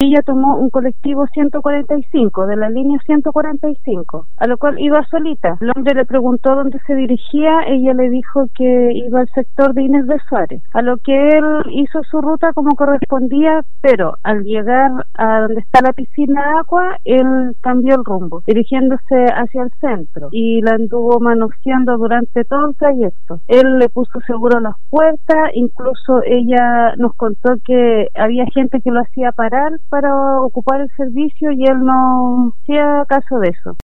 ella tomó un colectivo 145 de la línea 145, a lo cual iba solita. El hombre le preguntó dónde se dirigía, ella le dijo que iba al sector de Inés de Suárez, a lo que él hizo su ruta como correspondía, pero al llegar a donde está la piscina Aqua, él cambió el rumbo, dirigiéndose hacia el centro, y la anduvo manoseando durante todo el trayecto. Él le puso seguro a las puertas, incluso ella nos contó que había gente que lo hacía parar para ocupar el servicio y él no hacía caso de eso.